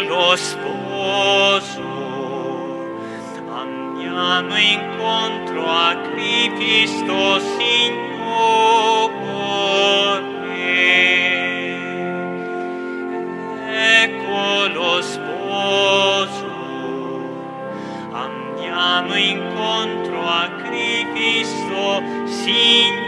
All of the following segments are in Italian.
lo sposo, andiamo incontro a Cristo Signore. Ecco lo sposo, andiamo incontro a Cristo Signore.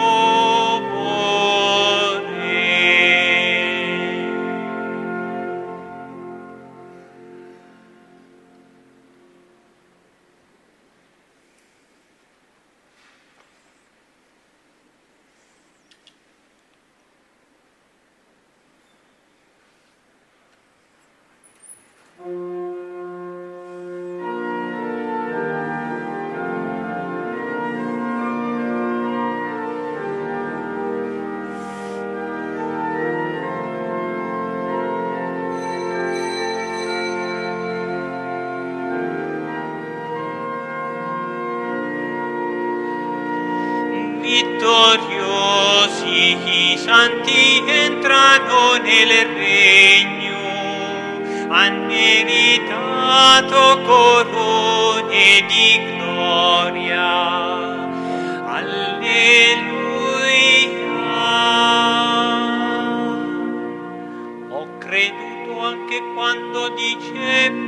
Vittoriosi i santi entrano nel regno, han meritato corone di gloria. Alleluia. Ho creduto anche quando dicevo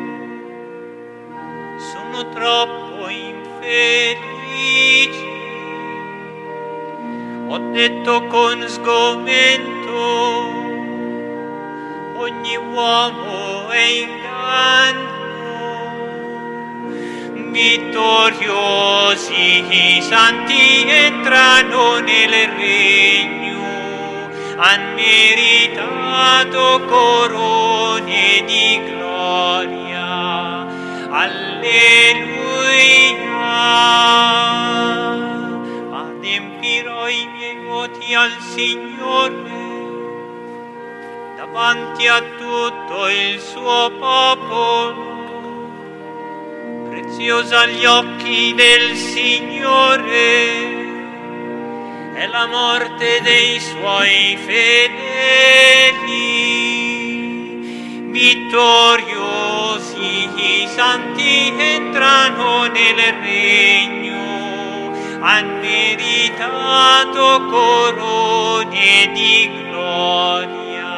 sono troppo infelice. Ho detto con sgomento, ogni uomo è inganno. Vittoriosi i santi entrano nel regno, han meritato corone di gloria. Alleluia. Adempirò i miei voti al Signore davanti a tutto il suo popolo. Preziosa agli occhi del Signore è la morte dei suoi fedeli. Vittoriosi i santi entrano nel regno, han meritato corone di gloria.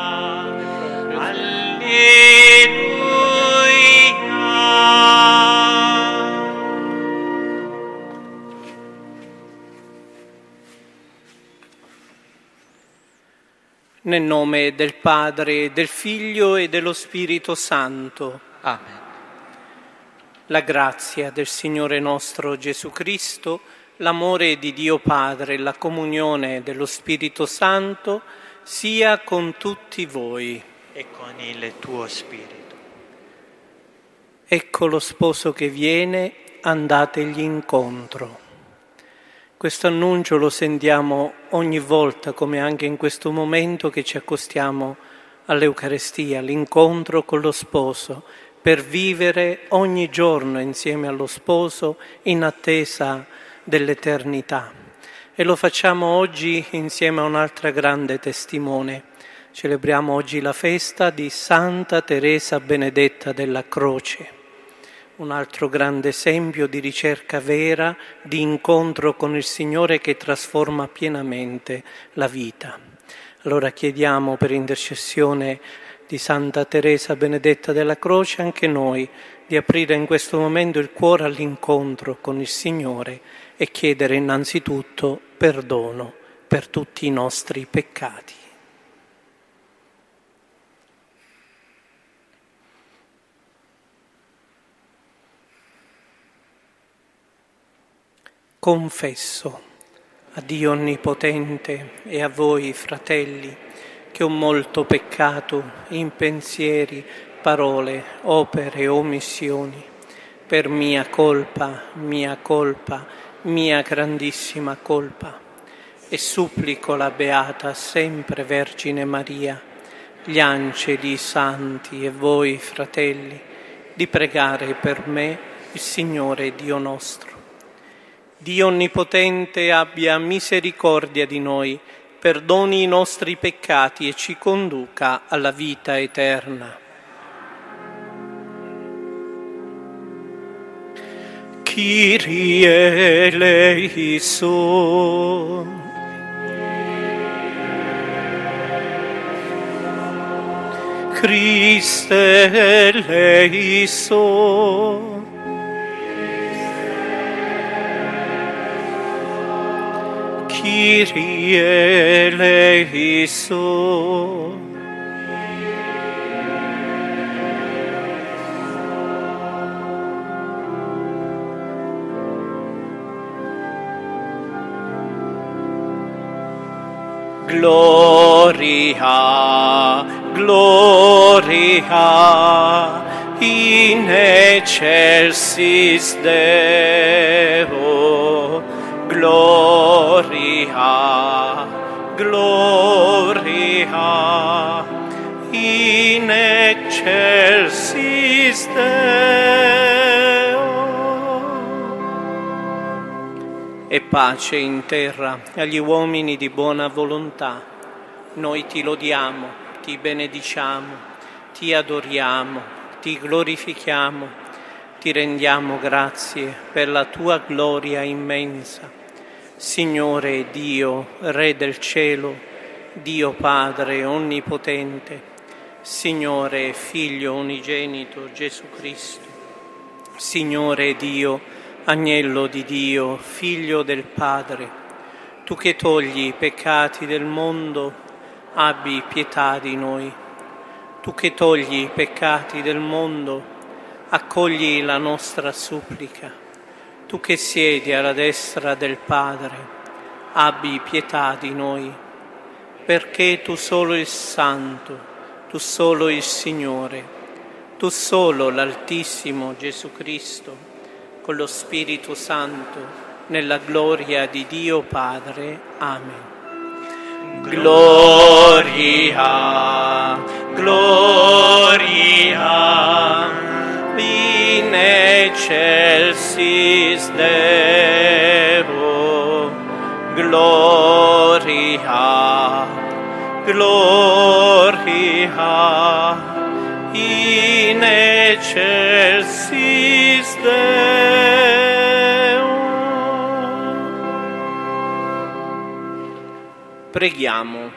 Alleluia. Nel nome del Padre, del Figlio e dello Spirito Santo. Amen. La grazia del Signore nostro Gesù Cristo, l'amore di Dio Padre e la comunione dello Spirito Santo sia con tutti voi. E con il tuo spirito. Ecco lo sposo che viene, andategli incontro. Questo annuncio lo sentiamo ogni volta, come anche in questo momento che ci accostiamo all'Eucarestia, l'incontro con lo sposo, per vivere ogni giorno insieme allo sposo in attesa dell'eternità. E lo facciamo oggi insieme a un'altra grande testimone. Celebriamo oggi la festa di Santa Teresa Benedetta della Croce, un altro grande esempio di ricerca vera, di incontro con il Signore che trasforma pienamente la vita. Allora chiediamo per intercessione di Santa Teresa Benedetta della Croce anche noi di aprire in questo momento il cuore all'incontro con il Signore e chiedere innanzitutto perdono per tutti i nostri peccati. Confesso a Dio Onnipotente e a voi, fratelli, che ho molto peccato in pensieri, parole, opere e omissioni, per mia colpa, mia grandissima colpa, e supplico la Beata sempre Vergine Maria, gli angeli, i santi e voi, fratelli, di pregare per me il Signore Dio nostro. Dio Onnipotente abbia misericordia di noi, perdoni i nostri peccati e ci conduca alla vita eterna. Kyrie eleison. Christe eleison. Kyrie eleison. Gloria, gloria, in excelsis Deo. Gloria, gloria, in excelsis Deo. E pace in terra agli uomini di buona volontà. Noi ti lodiamo, ti benediciamo, ti adoriamo, ti glorifichiamo, ti rendiamo grazie per la tua gloria immensa. Signore Dio, Re del cielo, Dio Padre onnipotente, Signore Figlio unigenito Gesù Cristo, Signore Dio, Agnello di Dio, Figlio del Padre, tu che togli i peccati del mondo, abbi pietà di noi. Tu che togli i peccati del mondo, accogli la nostra supplica. Tu che siedi alla destra del Padre, abbi pietà di noi, perché tu solo il Santo, tu solo il Signore, tu solo l'Altissimo Gesù Cristo, con lo Spirito Santo, nella gloria di Dio Padre. Amen. Gloria, gloria, in excelsis Deo. Gloria, gloria, in excelsis Deo. Preghiamo.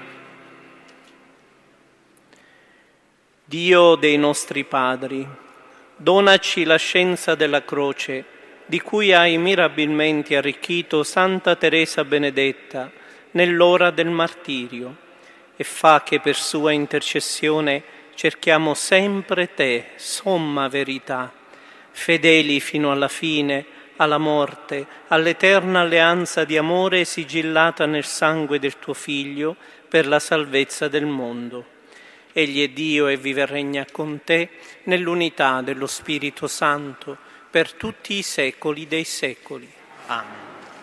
Dio dei nostri padri, donaci la scienza della croce, di cui hai mirabilmente arricchito Santa Teresa Benedetta nell'ora del martirio, e fa che per sua intercessione cerchiamo sempre te, somma verità, fedeli fino alla fine, alla morte, all'eterna alleanza di amore sigillata nel sangue del tuo Figlio per la salvezza del mondo. Egli è Dio e vive e regna con te nell'unità dello Spirito Santo per tutti i secoli dei secoli. Amen.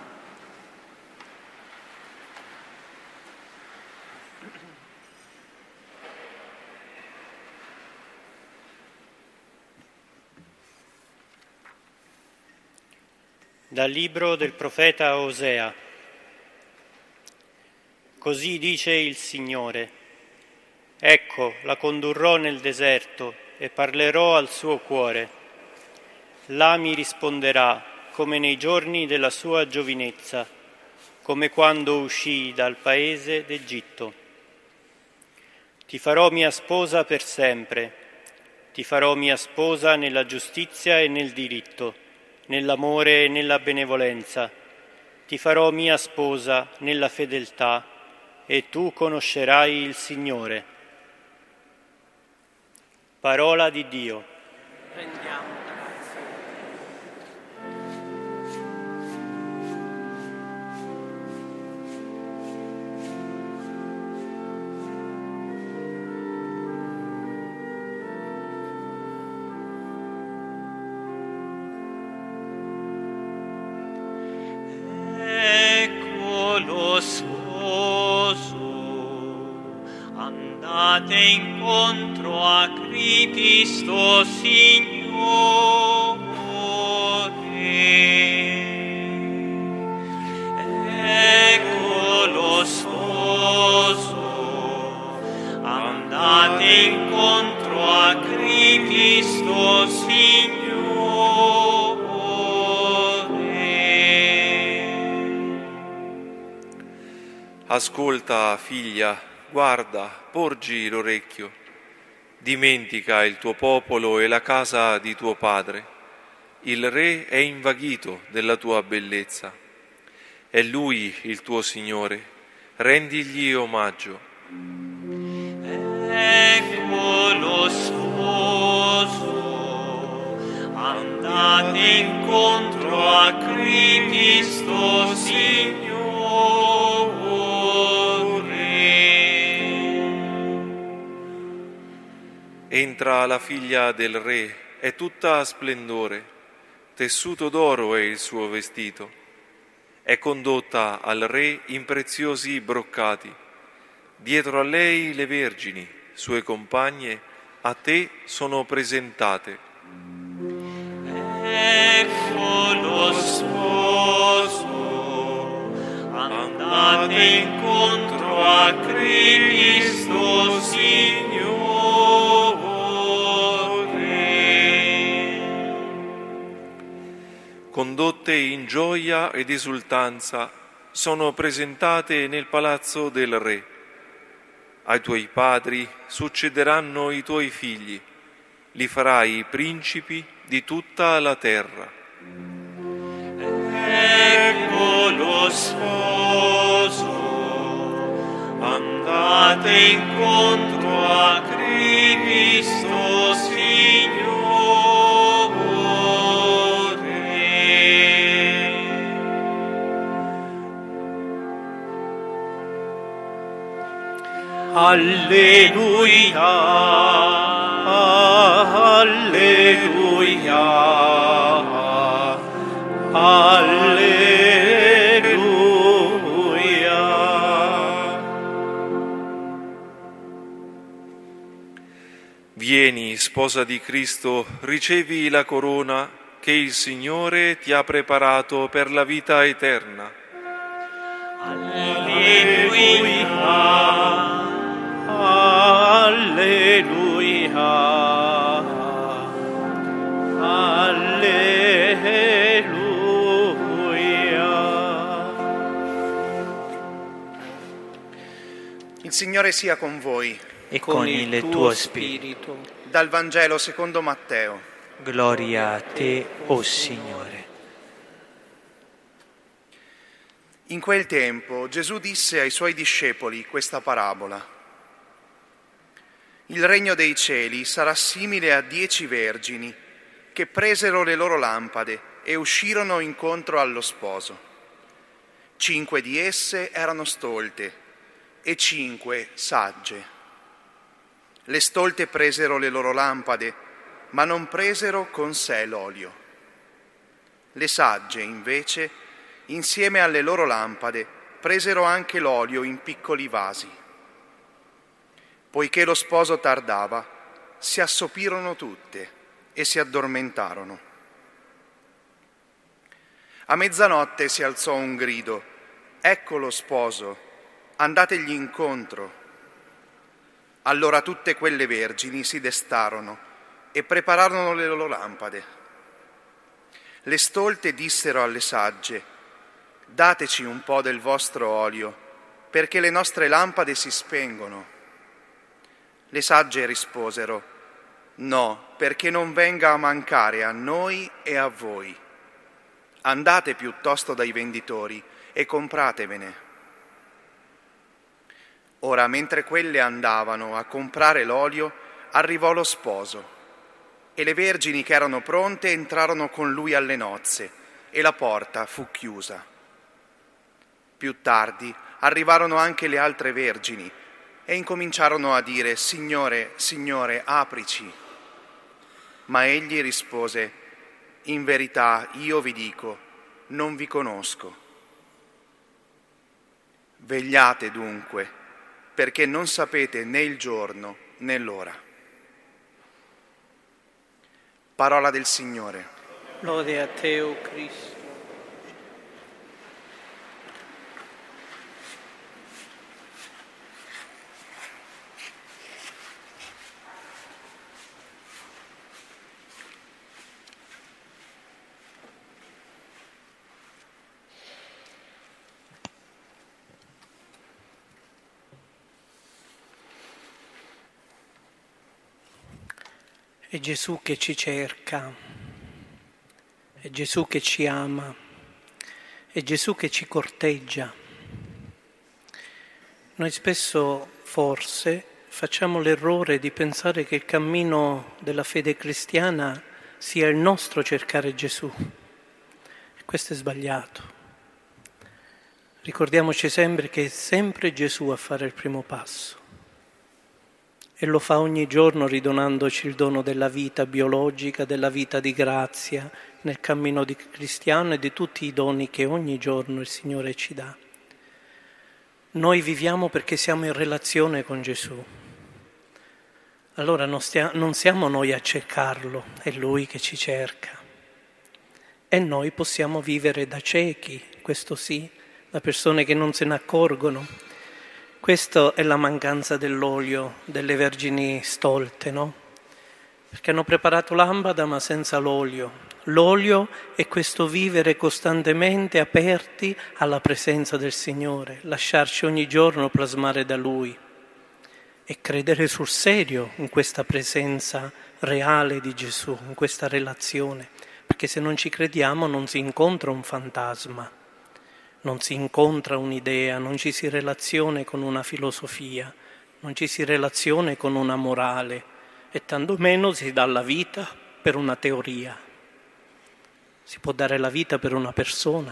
Dal libro del profeta Osea. Così dice il Signore: ecco, la condurrò nel deserto e parlerò al suo cuore. Là mi risponderà come nei giorni della sua giovinezza, come quando uscii dal paese d'Egitto. Ti farò mia sposa per sempre, ti farò mia sposa nella giustizia e nel diritto, nell'amore e nella benevolenza. Ti farò mia sposa nella fedeltà, e tu conoscerai il Signore. Parola di Dio. Rendiamo grazie. Andate incontro a Cristo Signore. Ecco lo sposo. Andate incontro a Cristo Signore. Ascolta, figlia, guarda, porgi l'orecchio. Dimentica il tuo popolo e la casa di tuo padre. Il re è invaghito della tua bellezza. È lui il tuo Signore. Rendigli omaggio. Ecco lo sposo, andate incontro a Cristo Signore. Entra la figlia del re, è tutta splendore, tessuto d'oro è il suo vestito. È condotta al re in preziosi broccati. Dietro a lei le vergini, sue compagne, a te sono presentate. Ecco lo sposo, andate incontro a Cristo Signore. Condotte in gioia ed esultanza, sono presentate nel palazzo del re. Ai tuoi padri succederanno i tuoi figli, li farai principi di tutta la terra. Ecco lo sposo, andate incontro a Cristo Signore. Alleluia, alleluia, alleluia. Vieni, sposa di Cristo, ricevi la corona che il Signore ti ha preparato per la vita eterna. Alleluia. Alleluia, alleluia. Il Signore sia con voi. E con il tuo spirito. Dal Vangelo secondo Matteo. Gloria a te, o Signore. In quel tempo Gesù disse ai suoi discepoli questa parabola. Il regno dei cieli sarà simile a 10 vergini che presero le loro lampade e uscirono incontro allo sposo. 5 di esse erano stolte e 5 sagge. Le stolte presero le loro lampade, ma non presero con sé l'olio. Le sagge, invece, insieme alle loro lampade, presero anche l'olio in piccoli vasi. Poiché lo sposo tardava, si assopirono tutte e si addormentarono. A mezzanotte si alzò un grido: «Ecco lo sposo, andategli incontro». Allora tutte quelle vergini si destarono e prepararono le loro lampade. Le stolte dissero alle sagge: «Dateci un po' del vostro olio, perché le nostre lampade si spengono». Le sagge risposero: «No, perché non venga a mancare a noi e a voi. Andate piuttosto dai venditori e compratevene». Ora, mentre quelle andavano a comprare l'olio, arrivò lo sposo, e le vergini che erano pronte entrarono con lui alle nozze, e la porta fu chiusa. Più tardi arrivarono anche le altre vergini, e incominciarono a dire: «Signore, Signore, aprici». Ma egli rispose: «In verità io vi dico, non vi conosco. Vegliate dunque, perché non sapete né il giorno né l'ora». Parola del Signore. Lode a te, o Cristo. È Gesù che ci cerca, è Gesù che ci ama, è Gesù che ci corteggia. Noi spesso, forse, facciamo l'errore di pensare che il cammino della fede cristiana sia il nostro cercare Gesù. E questo è sbagliato. Ricordiamoci sempre che è sempre Gesù a fare il primo passo. E lo fa ogni giorno ridonandoci il dono della vita biologica, della vita di grazia, nel cammino di cristiano e di tutti i doni che ogni giorno il Signore ci dà. Noi viviamo perché siamo in relazione con Gesù. Allora non siamo noi a cercarlo, è Lui che ci cerca. E noi possiamo vivere da ciechi, questo sì, da persone che non se ne accorgono. Questa è la mancanza dell'olio, delle vergini stolte, no? Perché hanno preparato lampada ma senza l'olio. L'olio è questo vivere costantemente aperti alla presenza del Signore, lasciarci ogni giorno plasmare da Lui e credere sul serio in questa presenza reale di Gesù, in questa relazione. Perché se non ci crediamo non si incontra un fantasma. Non si incontra un'idea, non ci si relaziona con una filosofia, non ci si relaziona con una morale e tanto meno si dà la vita per una teoria. Si può dare la vita per una persona.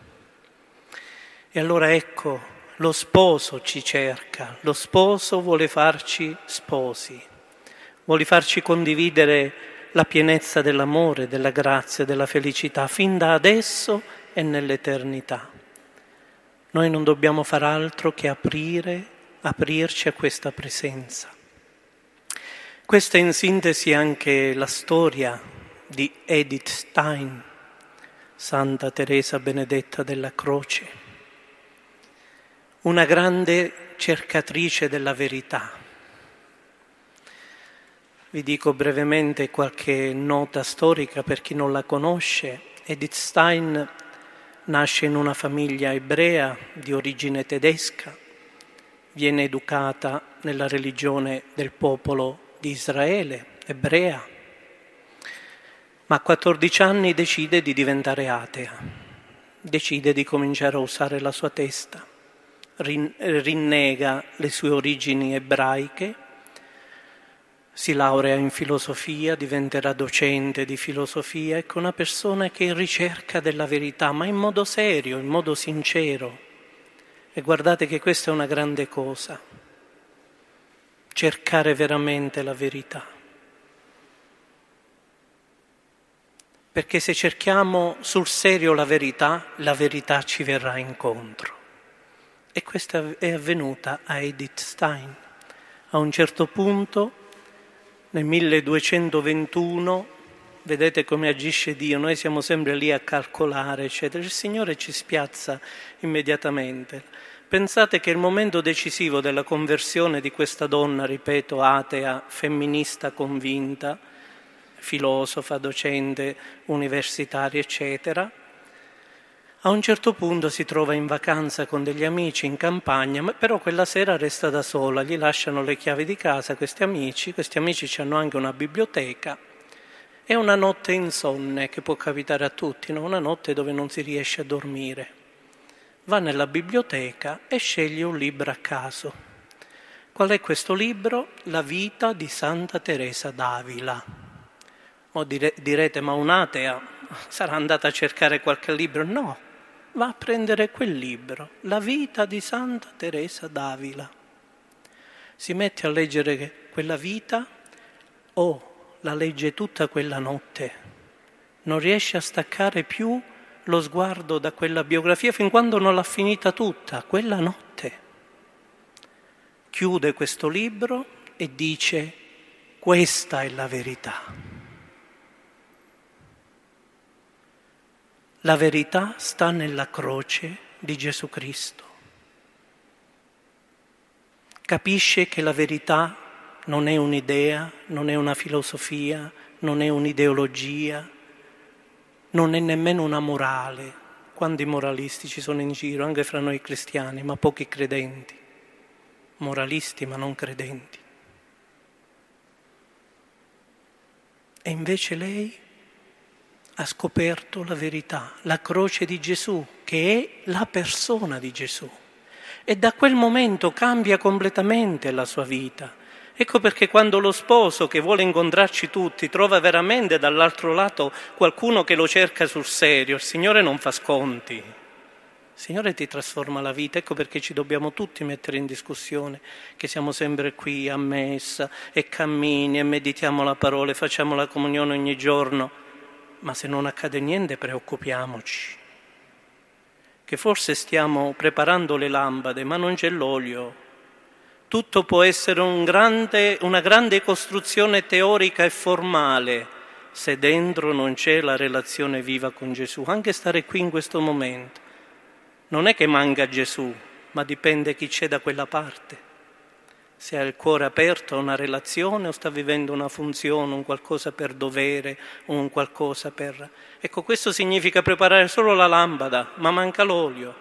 E allora ecco, lo sposo ci cerca, lo sposo vuole farci sposi, vuole farci condividere la pienezza dell'amore, della grazia, della felicità, fin da adesso e nell'eternità. Noi non dobbiamo far altro che aprirci a questa presenza. Questa è in sintesi anche la storia di Edith Stein, Santa Teresa Benedetta della Croce, una grande cercatrice della verità. Vi dico brevemente qualche nota storica per chi non la conosce. Edith Stein nasce in una famiglia ebrea di origine tedesca, viene educata nella religione del popolo di Israele, ebrea, ma a 14 anni decide di diventare atea, decide di cominciare a usare la sua testa, rinnega le sue origini ebraiche, si laurea in filosofia, diventerà docente di filosofia, ecco una persona che è in ricerca della verità, ma in modo serio, in modo sincero. E guardate che questa è una grande cosa, cercare veramente la verità. Perché se cerchiamo sul serio la verità ci verrà incontro. E questa è avvenuta a Edith Stein. A un certo punto, nel 1221, vedete come agisce Dio, noi siamo sempre lì a calcolare, eccetera. Il Signore ci spiazza immediatamente. Pensate che il momento decisivo della conversione di questa donna, ripeto, atea, femminista convinta, filosofa, docente, universitaria, eccetera, a un certo punto si trova in vacanza con degli amici in campagna, però quella sera resta da sola, gli lasciano le chiavi di casa questi amici hanno anche una biblioteca. È una notte insonne che può capitare a tutti, no? Una notte dove non si riesce a dormire. Va nella biblioteca e sceglie un libro a caso. Qual è questo libro? La vita di Santa Teresa d'Avila. Direte, ma un'atea sarà andata a cercare qualche libro? No. Va a prendere quel libro, La vita di Santa Teresa d'Avila. Si mette a leggere quella vita, la legge tutta quella notte. Non riesce a staccare più lo sguardo da quella biografia fin quando non l'ha finita tutta, quella notte. Chiude questo libro e dice: questa è la verità. La verità sta nella croce di Gesù Cristo. Capisce che la verità non è un'idea, non è una filosofia, non è un'ideologia, non è nemmeno una morale. Quanti moralisti ci sono in giro, anche fra noi cristiani, ma pochi credenti. Moralisti ma non credenti. E invece lei ha scoperto la verità, la croce di Gesù, che è la persona di Gesù. E da quel momento cambia completamente la sua vita. Ecco perché quando lo sposo, che vuole incontrarci tutti, trova veramente dall'altro lato qualcuno che lo cerca sul serio, il Signore non fa sconti. Il Signore ti trasforma la vita. Ecco perché ci dobbiamo tutti mettere in discussione, che siamo sempre qui a messa e cammini e meditiamo la parola e facciamo la comunione ogni giorno. Ma se non accade niente preoccupiamoci, che forse stiamo preparando le lampade ma non c'è l'olio. Tutto può essere una grande costruzione teorica e formale se dentro non c'è la relazione viva con Gesù. Anche stare qui in questo momento. Non è che manca Gesù, ma dipende chi c'è da quella parte. Se ha il cuore aperto a una relazione o sta vivendo una funzione, un qualcosa per dovere o un qualcosa per... Ecco, questo significa preparare solo la lampada, ma manca l'olio.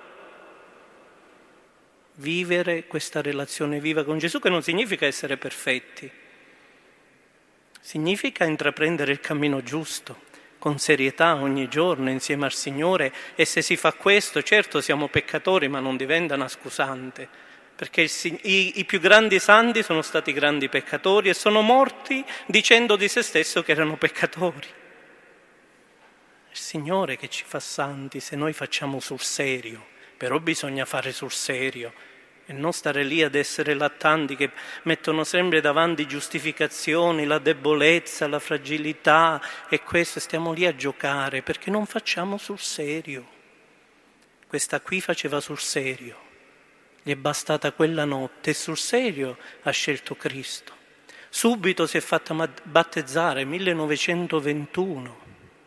Vivere questa relazione viva con Gesù, che non significa essere perfetti, significa intraprendere il cammino giusto, con serietà ogni giorno insieme al Signore, e se si fa questo, certo siamo peccatori, ma non diventa una scusante, perché i più grandi santi sono stati grandi peccatori e sono morti dicendo di se stesso che erano peccatori. Il Signore che ci fa santi se noi facciamo sul serio. Però bisogna fare sul serio e non stare lì ad essere lattanti che mettono sempre davanti giustificazioni, la debolezza, la fragilità e questo, stiamo lì a giocare perché non facciamo sul serio. Questa qui faceva sul serio, gli è bastata quella notte e sul serio ha scelto Cristo. Subito si è fatta battezzare, 1921.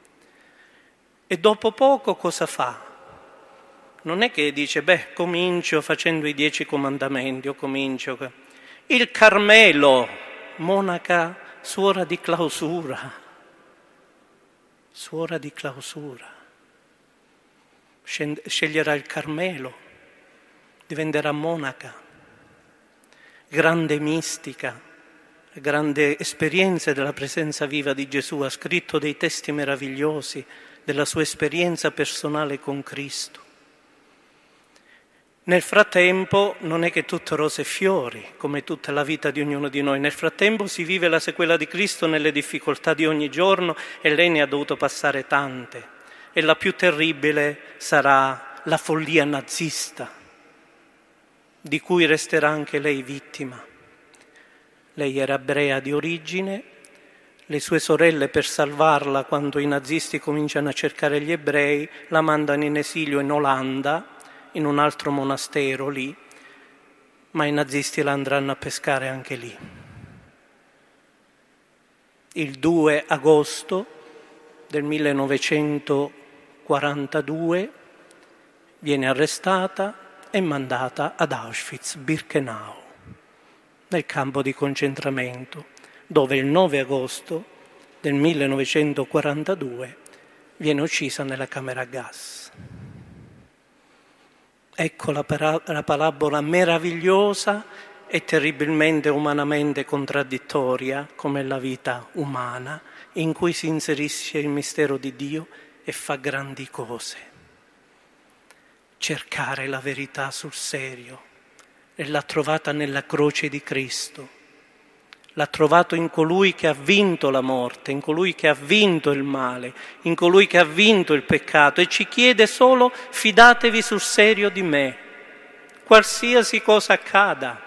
E dopo poco cosa fa? Non è che dice, comincio facendo i 10 comandamenti, o comincio... Il Carmelo, monaca, suora di clausura. Suora di clausura. Sceglierà il Carmelo, diventerà monaca. Grande mistica, grande esperienza della presenza viva di Gesù, ha scritto dei testi meravigliosi della sua esperienza personale con Cristo. Nel frattempo non è che tutto rose e fiori, come tutta la vita di ognuno di noi. Nel frattempo si vive la sequela di Cristo nelle difficoltà di ogni giorno e lei ne ha dovuto passare tante. E la più terribile sarà la follia nazista, di cui resterà anche lei vittima. Lei era ebrea di origine, le sue sorelle per salvarla quando i nazisti cominciano a cercare gli ebrei la mandano in esilio in Olanda, in un altro monastero lì, ma i nazisti la andranno a pescare anche lì. Il 2 agosto del 1942 viene arrestata e mandata ad Auschwitz-Birkenau, nel campo di concentramento, dove il 9 agosto del 1942 viene uccisa nella camera a gas. Ecco la parabola meravigliosa e terribilmente umanamente contraddittoria come la vita umana, in cui si inserisce il mistero di Dio e fa grandi cose. Cercare la verità sul serio, e l'ha trovata nella croce di Cristo. L'ha trovato in colui che ha vinto la morte, in colui che ha vinto il male, in colui che ha vinto il peccato e ci chiede solo: fidatevi sul serio di me, qualsiasi cosa accada.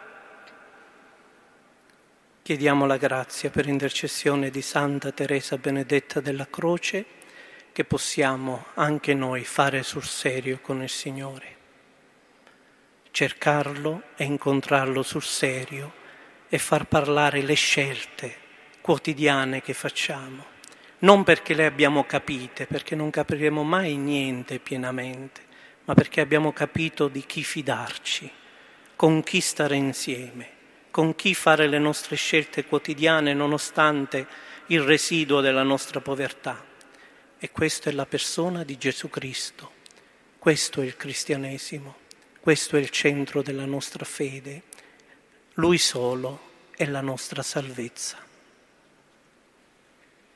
Chiediamo la grazia per intercessione di Santa Teresa Benedetta della Croce che possiamo anche noi fare sul serio con il Signore, cercarlo e incontrarlo sul serio e far parlare le scelte quotidiane che facciamo, non perché le abbiamo capite, perché non capiremo mai niente pienamente, ma perché abbiamo capito di chi fidarci, con chi stare insieme, con chi fare le nostre scelte quotidiane nonostante il residuo della nostra povertà. E questa è la persona di Gesù Cristo, questo è il cristianesimo, questo è il centro della nostra fede. Lui solo è la nostra salvezza.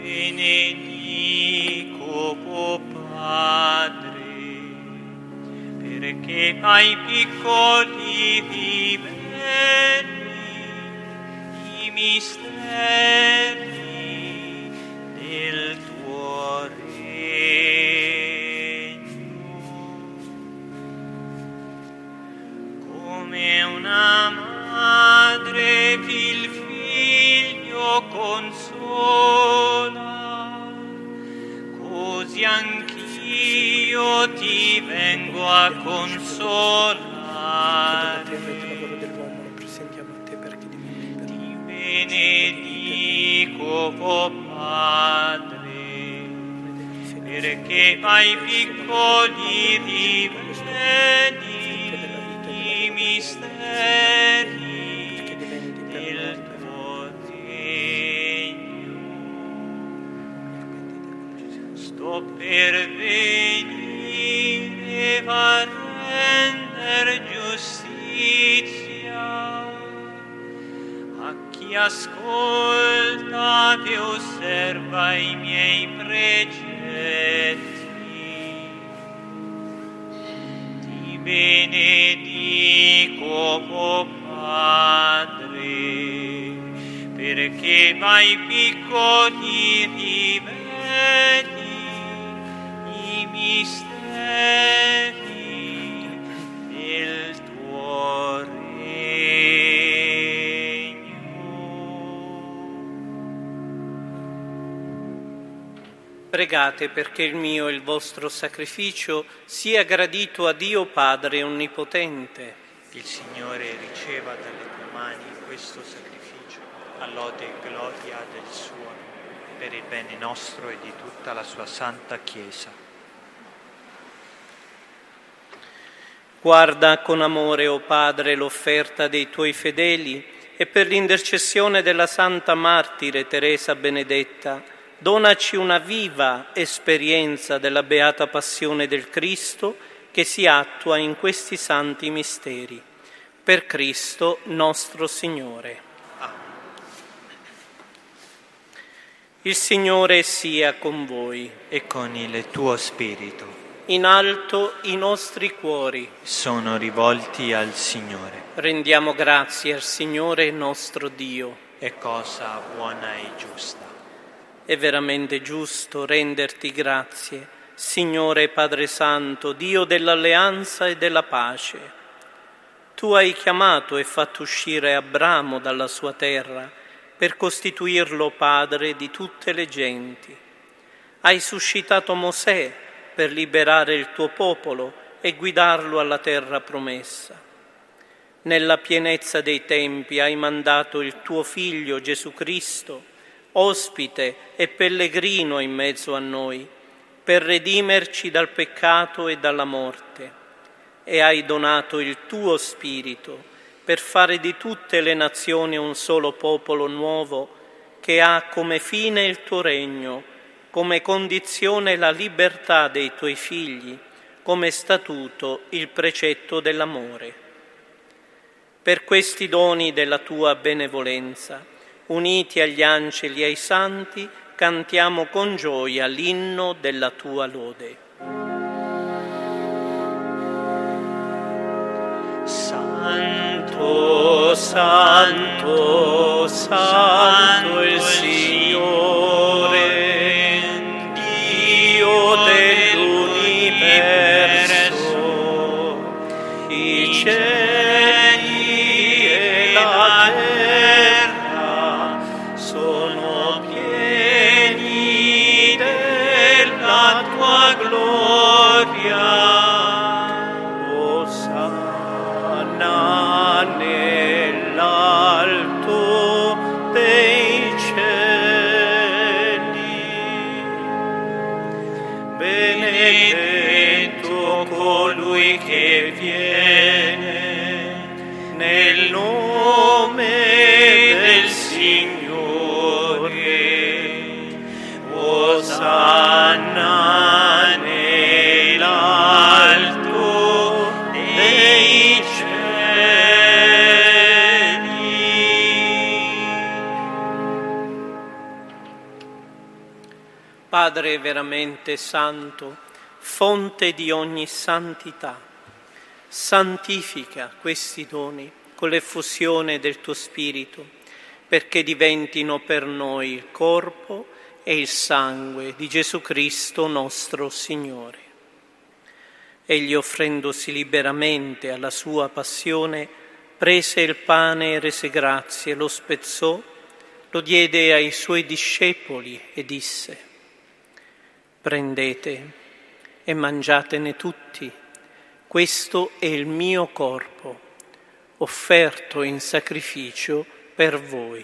benedico, o Padre, perché ai piccoli riveli i misteri del tuo regno. Come una madre il figlio consola, così anch'io ti vengo a consolare. Ti benedico, o Padre, perché ai piccoli riveli i misteri del tuo regno. Sto per venire a render giustizia a chi ascolta e osserva i miei precetti. Ti benedico, o Padre, perché ai piccoli riveli i misteri del tuo regno. Pregate perché il mio e il vostro sacrificio sia gradito a Dio Padre Onnipotente. Il Signore riceva dalle tue mani questo sacrificio, a lode e gloria del suo nome, per il bene nostro e di tutta la sua santa Chiesa. Guarda con amore, o Padre, l'offerta dei tuoi fedeli e per l'intercessione della Santa Martire Teresa Benedetta, donaci una viva esperienza della beata passione del Cristo che si attua in questi santi misteri. Per Cristo nostro Signore. Il Signore sia con voi. E con il tuo spirito. In alto i nostri cuori. Sono rivolti al Signore. Rendiamo grazie al Signore nostro Dio. È cosa buona e giusta. È veramente giusto renderti grazie, Signore Padre Santo, Dio dell'alleanza e della pace. Tu hai chiamato e fatto uscire Abramo dalla sua terra per costituirlo padre di tutte le genti. Hai suscitato Mosè per liberare il tuo popolo e guidarlo alla terra promessa. Nella pienezza dei tempi hai mandato il tuo Figlio Gesù Cristo, ospite e pellegrino in mezzo a noi, per redimerci dal peccato e dalla morte, e hai donato il tuo Spirito per fare di tutte le nazioni un solo popolo nuovo che ha come fine il tuo regno, come condizione la libertà dei tuoi figli, come statuto il precetto dell'amore. Per questi doni della tua benevolenza, uniti agli angeli e ai santi, cantiamo con gioia l'inno della tua lode. Santo, santo, santo il Signore, Dio dell'universo, i cieli e la terra sono pieni della tua gloria. Osanna nell'alto dei cieli. Benedetto colui che viene nel nome del Signore. Osanna nell'alto dei cieli. Padre veramente santo, fonte di ogni santità, santifica questi doni con l'effusione del tuo Spirito, perché diventino per noi il corpo e il sangue di Gesù Cristo nostro Signore. Egli, offrendosi liberamente alla sua passione, prese il pane e rese grazie, lo spezzò, lo diede ai suoi discepoli e disse: prendete e mangiatene tutti, questo è il mio corpo, offerto in sacrificio per voi.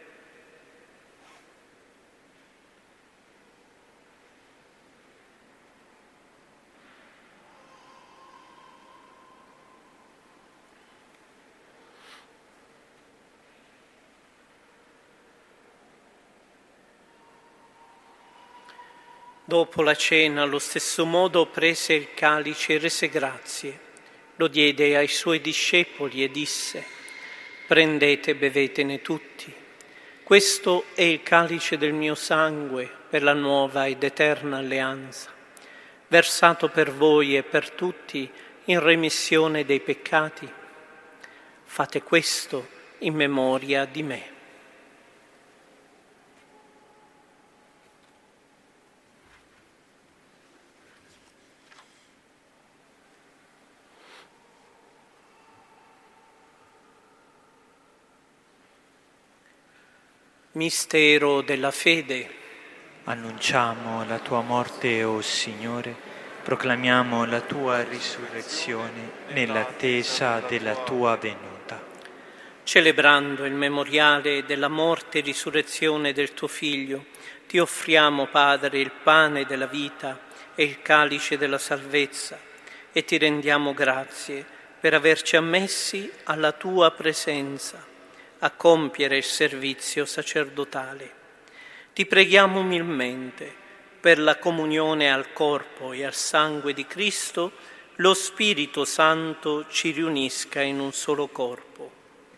Dopo la cena, allo stesso modo, prese il calice e rese grazie, lo diede ai suoi discepoli e disse: prendete e bevetene tutti. Questo è il calice del mio sangue per la nuova ed eterna alleanza, versato per voi e per tutti in remissione dei peccati. Fate questo in memoria di me. Mistero della fede. Annunciamo la tua morte, o Signore, proclamiamo la tua risurrezione nell'attesa della tua venuta. Celebrando il memoriale della morte e risurrezione del tuo Figlio, ti offriamo, Padre, il pane della vita e il calice della salvezza, e ti rendiamo grazie per averci ammessi alla tua presenza, a compiere il servizio sacerdotale. Ti preghiamo umilmente, per la comunione al corpo e al sangue di Cristo, lo Spirito Santo ci riunisca in un solo corpo.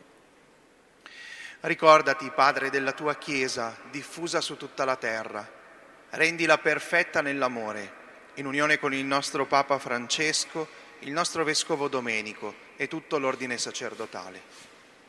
Ricordati, Padre, della tua Chiesa diffusa su tutta la terra. Rendila perfetta nell'amore, in unione con il nostro Papa Francesco, il nostro Vescovo Domenico e tutto l'ordine sacerdotale.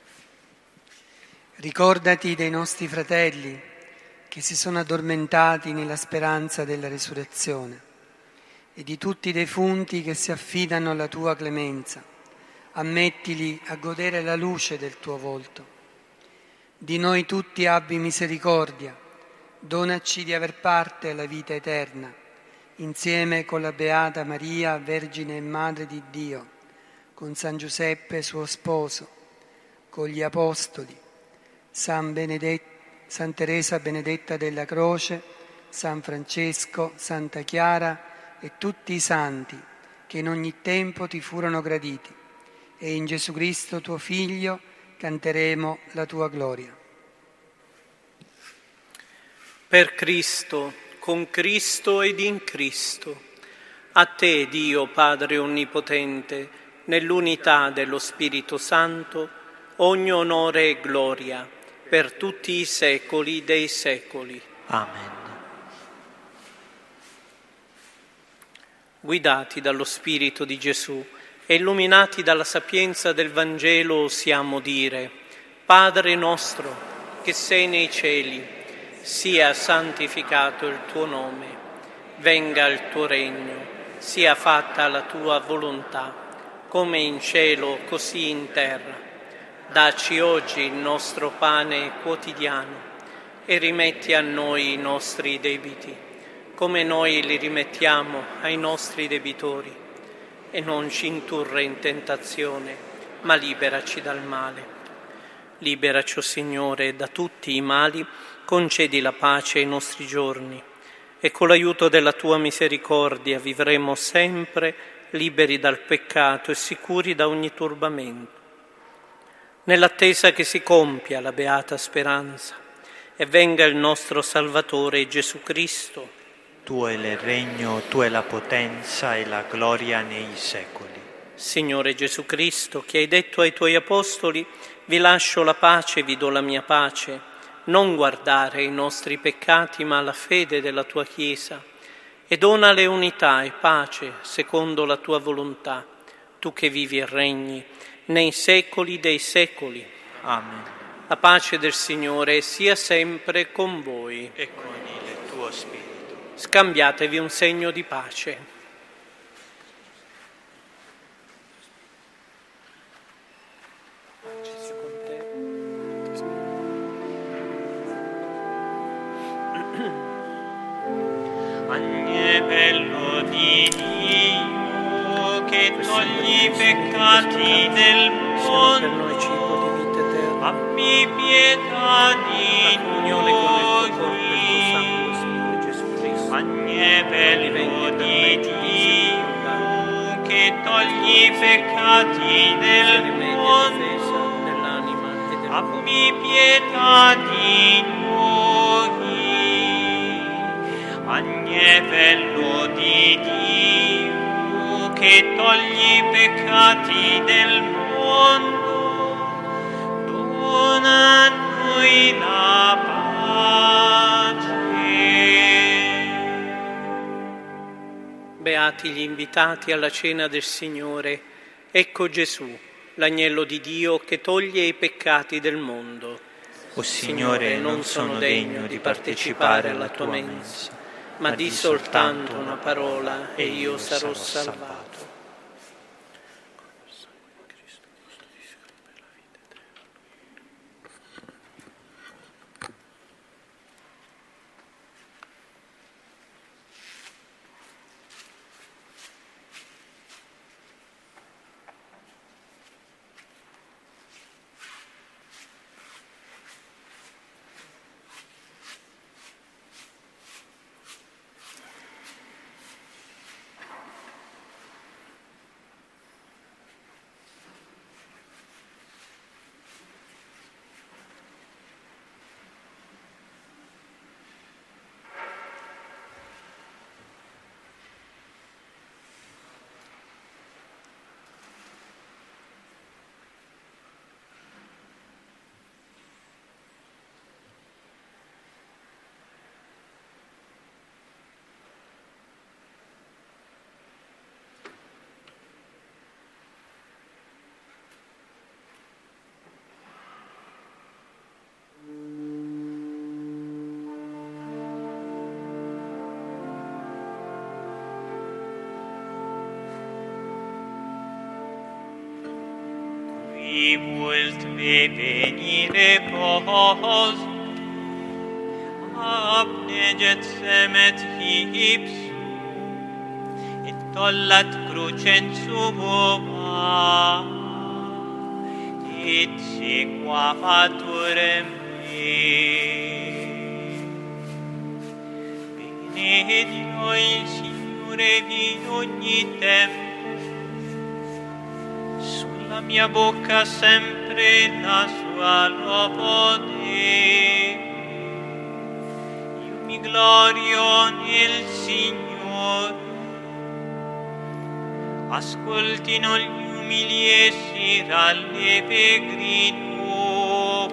Ricordati dei nostri fratelli che si sono addormentati nella speranza della risurrezione e di tutti i defunti che si affidano alla tua clemenza. Ammettili a godere la luce del tuo volto. Di noi tutti abbi misericordia, donaci di aver parte alla vita eterna, insieme con la Beata Maria, Vergine e Madre di Dio, con San Giuseppe suo sposo, con gli Apostoli, San Teresa Benedetta della Croce, San Francesco, Santa Chiara e tutti i santi che in ogni tempo ti furono graditi, e in Gesù Cristo tuo Figlio canteremo la tua gloria. Per Cristo, con Cristo ed in Cristo, a te, Dio Padre Onnipotente, nell'unità dello Spirito Santo, ogni onore e gloria, per tutti i secoli dei secoli. Amen. Guidati dallo Spirito di Gesù e illuminati dalla sapienza del Vangelo, osiamo dire: Padre nostro, che sei nei cieli, sia santificato il tuo nome, venga il tuo regno, sia fatta la tua volontà, come in cielo così in terra. Dacci oggi il nostro pane quotidiano e rimetti a noi i nostri debiti, come noi li rimettiamo ai nostri debitori, e non ci indurre in tentazione, ma liberaci dal male. Liberaci, o Signore, da tutti i mali, concedi la pace ai nostri giorni, e con l'aiuto della tua misericordia vivremo sempre liberi dal peccato e sicuri da ogni turbamento. Nell'attesa che si compia la beata speranza e venga il nostro Salvatore Gesù Cristo. Tuo è il regno, tua è la potenza e la gloria nei secoli. Signore Gesù Cristo, che hai detto ai tuoi apostoli: vi lascio la pace, vi do la mia pace, non guardare i nostri peccati ma la fede della tua Chiesa, e donale unità e pace secondo la tua volontà, tu che vivi e regni nei secoli dei secoli. Amen. La pace del Signore sia sempre con voi. E con il tuo spirito. Scambiatevi un segno di pace. Agnello di Dio che togli i peccati del Per noi cibo di mondo, vita eterna. abbi pietà di La comunione con il tuo corpo e il tuo sangue, noi. Signore Gesù Cristo. Agnello di Dio che togli i peccati del Rimedio e mondo, difesa dell'anima e del corpo. abbi pietà di noi. Agnello di Dio che togli i peccati del mondo, dona a noi la pace. Beati gli invitati alla cena del Signore. Ecco Gesù, l'agnello di Dio che toglie i peccati del mondo. O Signore, non sono degno di partecipare alla tua mensa, ma di soltanto una parola e io sarò salvato. Qui vult venire pos, abneget semet ipsum, et tollat crucem suba, et sequaturem me. Benedito il Signore di ogni tempo, sulla mia bocca sempre la sua lode. Io mi glorio nel Signore. Ascoltino gli umili e si rallegrino.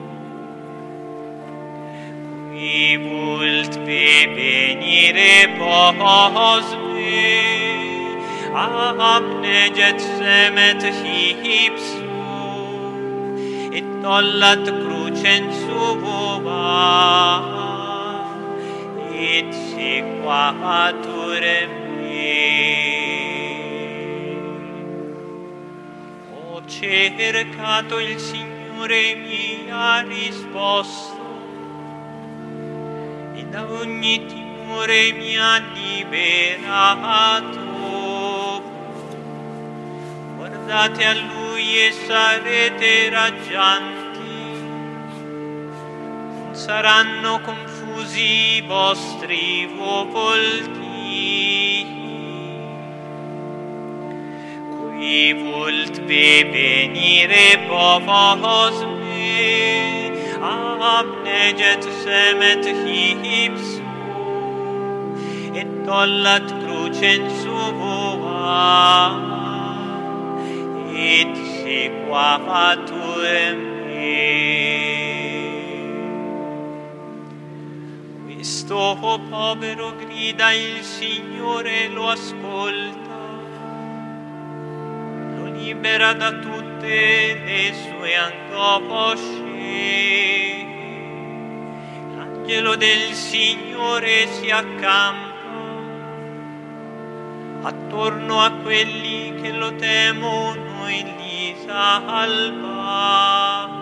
Qui vult venire pos me, abneget semet ipsum, et tollat crucem suba, et sequaturem me. Ho cercato il Signore, mi ha risposto, e da ogni timore mi ha liberato. Guardate a Lui e sarete raggianti, non saranno confusi i vostri volti. Qui vult venire pos me, abneget semet ipsum, et tollat crucem suba, et sequaturem me. Questo povero grida, il Signore lo ascolta, lo libera da tutte le sue angosce. L'angelo del Signore si accampa attorno a quelli che lo temono e li salva.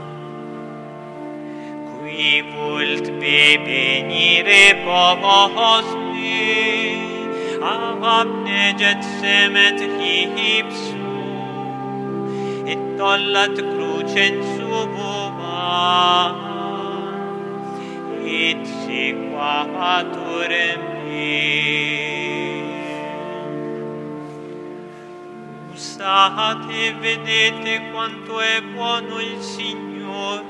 Qui vult venire povos me, abne getsemet hipsu, et tollat crucen subuva, et sequatur me. Usate e vedete quanto è buono il Signore.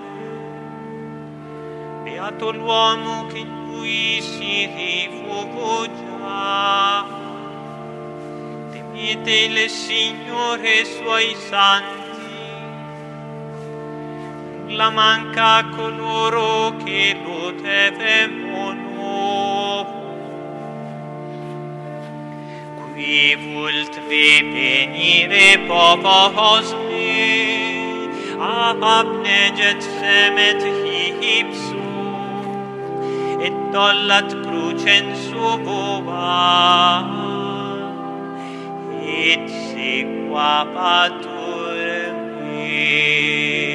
Beato l'uomo che in Lui si rifugia. Temete il Signore suoi santi. Nulla manca a coloro che lo temono. Qui vult venire povos me, abne getsemet hipsu, et tollat crucen subuva, et sequatur me.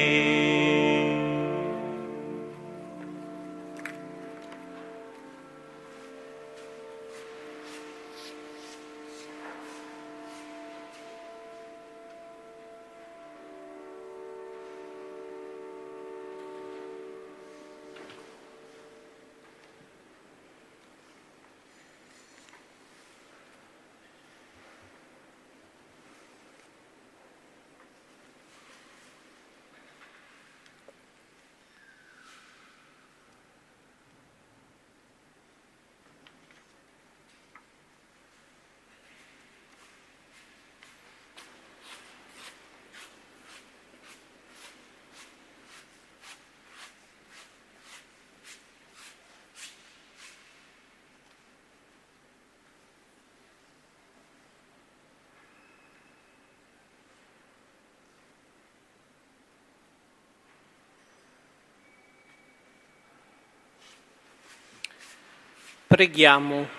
Preghiamo.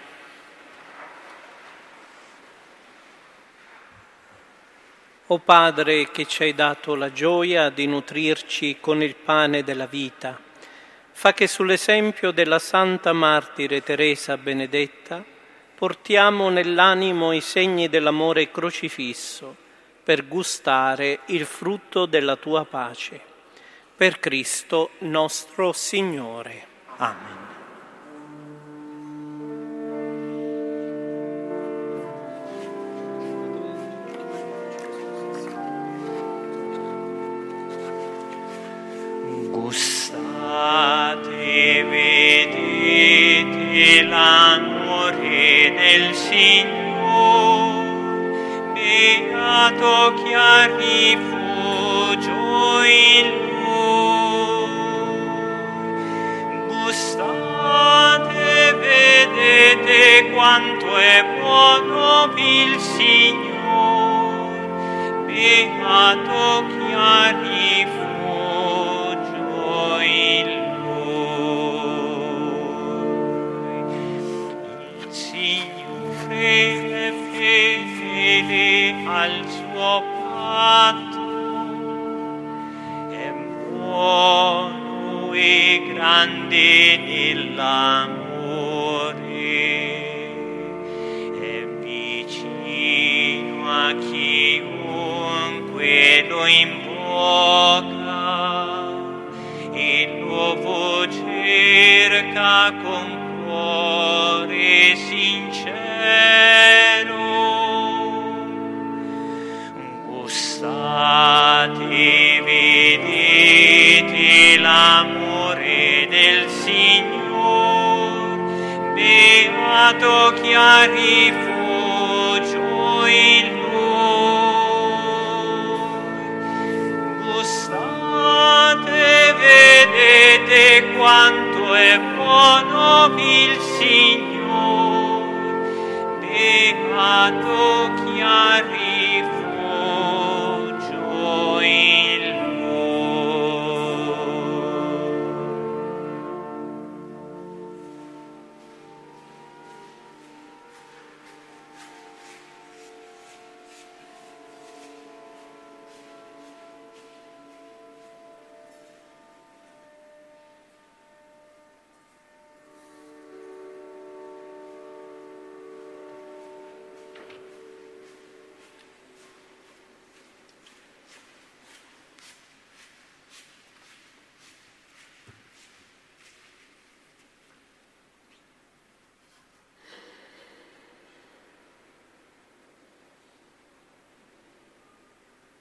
O Padre che ci hai dato la gioia di nutrirci con il pane della vita, fa che sull'esempio della Santa Martire Teresa Benedetta portiamo nell'animo i segni dell'amore crocifisso per gustare il frutto della tua pace. Per Cristo nostro Signore. Amen. Gustate, vedete l'amore del Signore, beato chi ha rifugio in Lui. Gustate, vedete quanto è buono il Signore, beato chi ha rifugio in Lui. Il Signore è fedele al suo patto, è buono e grande nell'amore, è vicino a chiunque lo invoca e lo cerca con cuore sincero. Gustate, vedete l'amore del Signore, beato chi ha rifugio in Lui. Gustate, vedete quanto è buono conobbi il Signor, beato chi ha